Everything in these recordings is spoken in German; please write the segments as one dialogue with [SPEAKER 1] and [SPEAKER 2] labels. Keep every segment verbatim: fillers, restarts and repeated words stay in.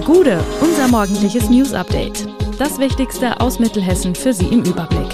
[SPEAKER 1] Gude, unser morgendliches News-Update. Das Wichtigste aus Mittelhessen für Sie im Überblick.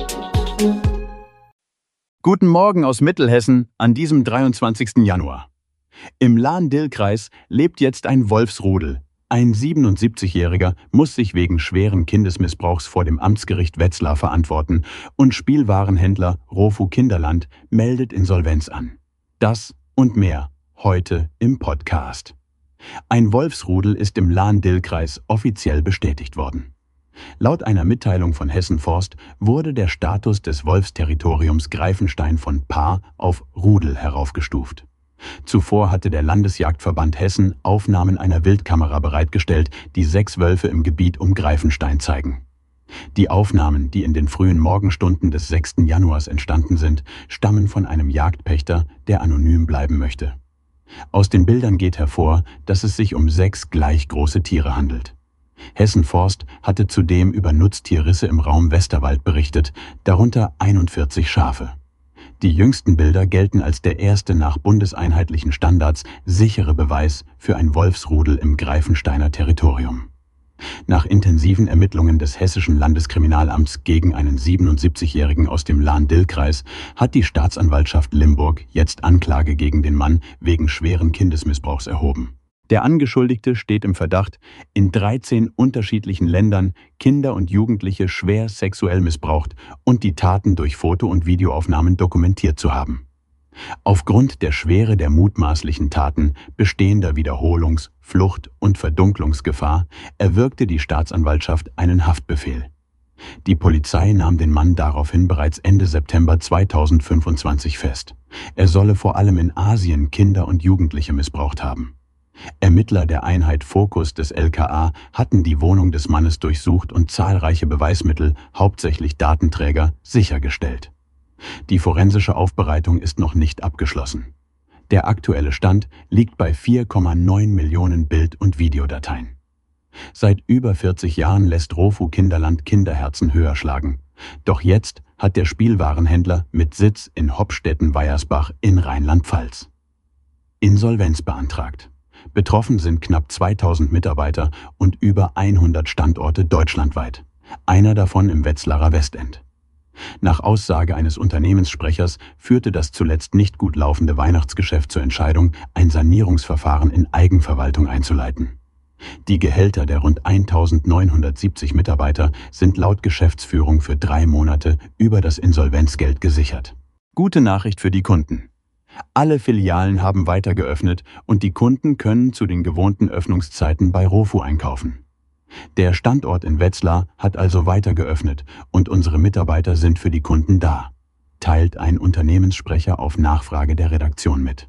[SPEAKER 2] Guten Morgen aus Mittelhessen an diesem dreiundzwanzigsten Januar. Im Lahn-Dill-Kreis lebt jetzt ein Wolfsrudel. Ein siebenundsiebzigjähriger muss sich wegen schweren Kindesmissbrauchs vor dem Amtsgericht Wetzlar verantworten und Spielwarenhändler Rofu Kinderland meldet Insolvenz an. Das und mehr heute im Podcast. Ein Wolfsrudel ist im Lahn-Dill-Kreis offiziell bestätigt worden. Laut einer Mitteilung von Hessen Forst wurde der Status des Wolfsterritoriums Greifenstein von Paar auf Rudel heraufgestuft. Zuvor hatte der Landesjagdverband Hessen Aufnahmen einer Wildkamera bereitgestellt, die sechs Wölfe im Gebiet um Greifenstein zeigen. Die Aufnahmen, die in den frühen Morgenstunden des sechsten Januars entstanden sind, stammen von einem Jagdpächter, der anonym bleiben möchte. Aus den Bildern geht hervor, dass es sich um sechs gleich große Tiere handelt. Hessen Forst hatte zudem über Nutztierrisse im Raum Westerwald berichtet, darunter einundvierzig Schafe. Die jüngsten Bilder gelten als der erste nach bundeseinheitlichen Standards sichere Beweis für ein Wolfsrudel im Greifensteiner Territorium. Nach intensiven Ermittlungen des Hessischen Landeskriminalamts gegen einen siebenundsiebzigjährigen aus dem Lahn-Dill-Kreis hat die Staatsanwaltschaft Limburg jetzt Anklage gegen den Mann wegen schweren Kindesmissbrauchs erhoben. Der Angeschuldigte steht im Verdacht, in dreizehn unterschiedlichen Ländern Kinder und Jugendliche schwer sexuell missbraucht und die Taten durch Foto- und Videoaufnahmen dokumentiert zu haben. Aufgrund der Schwere der mutmaßlichen Taten, bestehender Wiederholungs-, Flucht- und Verdunklungsgefahr erwirkte die Staatsanwaltschaft einen Haftbefehl. Die Polizei nahm den Mann daraufhin bereits Ende September zweitausendfünfundzwanzig fest. Er solle vor allem in Asien Kinder und Jugendliche missbraucht haben. Ermittler der Einheit Fokus des L K A hatten die Wohnung des Mannes durchsucht und zahlreiche Beweismittel, hauptsächlich Datenträger, sichergestellt. Die forensische Aufbereitung ist noch nicht abgeschlossen. Der aktuelle Stand liegt bei vier Komma neun Millionen Bild- und Videodateien. Seit über vierzig Jahren lässt Rofu Kinderland Kinderherzen höher schlagen. Doch jetzt hat der Spielwarenhändler mit Sitz in Hopstetten-Weiersbach in Rheinland-Pfalz Insolvenz beantragt. Betroffen sind knapp zweitausend Mitarbeiter und über hundert Standorte deutschlandweit. Einer davon im Wetzlarer Westend. Nach Aussage eines Unternehmenssprechers führte das zuletzt nicht gut laufende Weihnachtsgeschäft zur Entscheidung, ein Sanierungsverfahren in Eigenverwaltung einzuleiten. Die Gehälter der rund eintausendneunhundertsiebzig Mitarbeiter sind laut Geschäftsführung für drei Monate über das Insolvenzgeld gesichert. Gute Nachricht für die Kunden. Alle Filialen haben weiter geöffnet und die Kunden können zu den gewohnten Öffnungszeiten bei Rofu einkaufen. Der Standort in Wetzlar hat also weiter geöffnet und unsere Mitarbeiter sind für die Kunden da, teilt ein Unternehmenssprecher auf Nachfrage der Redaktion mit.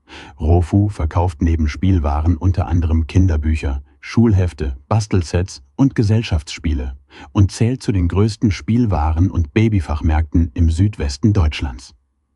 [SPEAKER 2] Rofu verkauft neben Spielwaren unter anderem Kinderbücher, Schulhefte, Bastelsets und Gesellschaftsspiele und zählt zu den größten Spielwaren- und Babyfachmärkten im Südwesten Deutschlands.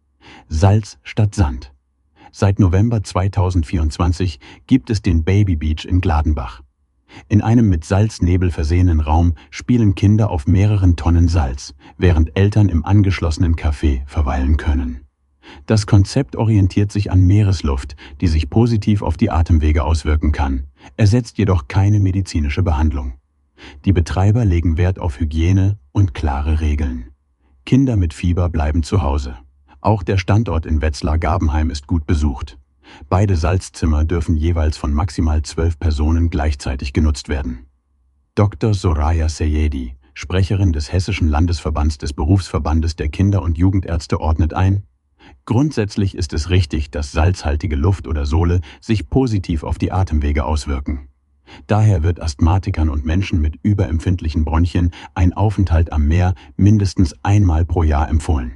[SPEAKER 2] Salz statt Sand. Seit November zweitausendvierundzwanzig gibt es den Baby Beach in Gladenbach. In einem mit Salznebel versehenen Raum spielen Kinder auf mehreren Tonnen Salz, während Eltern im angeschlossenen Café verweilen können. Das Konzept orientiert sich an Meeresluft, die sich positiv auf die Atemwege auswirken kann, ersetzt jedoch keine medizinische Behandlung. Die Betreiber legen Wert auf Hygiene und klare Regeln. Kinder mit Fieber bleiben zu Hause. Auch der Standort in Wetzlar-Gabenheim ist gut besucht. Beide Salzzimmer dürfen jeweils von maximal zwölf Personen gleichzeitig genutzt werden. Doktor Soraya Seyedi, Sprecherin des Hessischen Landesverbands des Berufsverbandes der Kinder- und Jugendärzte, ordnet ein: Grundsätzlich ist es richtig, dass salzhaltige Luft oder Sohle sich positiv auf die Atemwege auswirken. Daher wird Asthmatikern und Menschen mit überempfindlichen Bronchien ein Aufenthalt am Meer mindestens einmal pro Jahr empfohlen.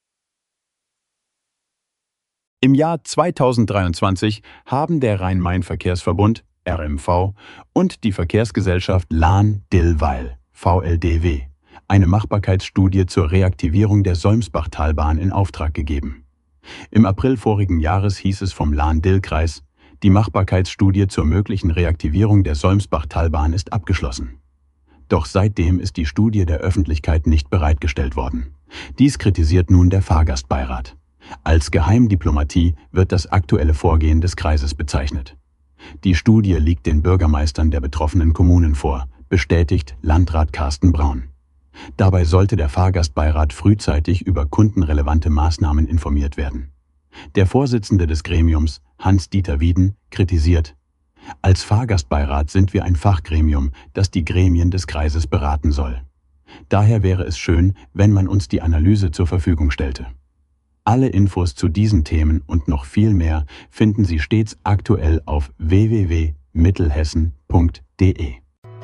[SPEAKER 2] Im Jahr zweitausenddreiundzwanzig haben der Rhein-Main-Verkehrsverbund R M V und die Verkehrsgesellschaft Lahn-Dill-Weil V L D W eine Machbarkeitsstudie zur Reaktivierung der Solmsbachtalbahn in Auftrag gegeben. Im April vorigen Jahres hieß es vom Lahn-Dill-Kreis: Die Machbarkeitsstudie zur möglichen Reaktivierung der Solmsbachtalbahn ist abgeschlossen. Doch seitdem ist die Studie der Öffentlichkeit nicht bereitgestellt worden. Dies kritisiert nun der Fahrgastbeirat. Als Geheimdiplomatie wird das aktuelle Vorgehen des Kreises bezeichnet. Die Studie liegt den Bürgermeistern der betroffenen Kommunen vor, bestätigt Landrat Carsten Braun. Dabei sollte der Fahrgastbeirat frühzeitig über kundenrelevante Maßnahmen informiert werden. Der Vorsitzende des Gremiums, Hans-Dieter Wieden, kritisiert: Als Fahrgastbeirat sind wir ein Fachgremium, das die Gremien des Kreises beraten soll. Daher wäre es schön, wenn man uns die Analyse zur Verfügung stellte. Alle Infos zu diesen Themen und noch viel mehr finden Sie stets aktuell auf w w w punkt mittelhessen punkt d e.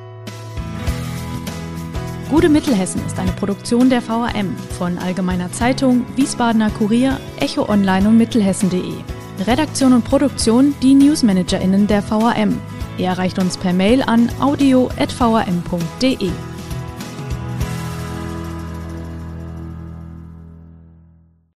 [SPEAKER 1] Gute Mittelhessen ist eine Produktion der V A M von Allgemeiner Zeitung, Wiesbadener Kurier, Echo Online und Mittelhessen punkt de. Redaktion und Produktion die NewsmanagerInnen der V A M. Ihr erreicht uns per Mail an audio at v a m punkt d e.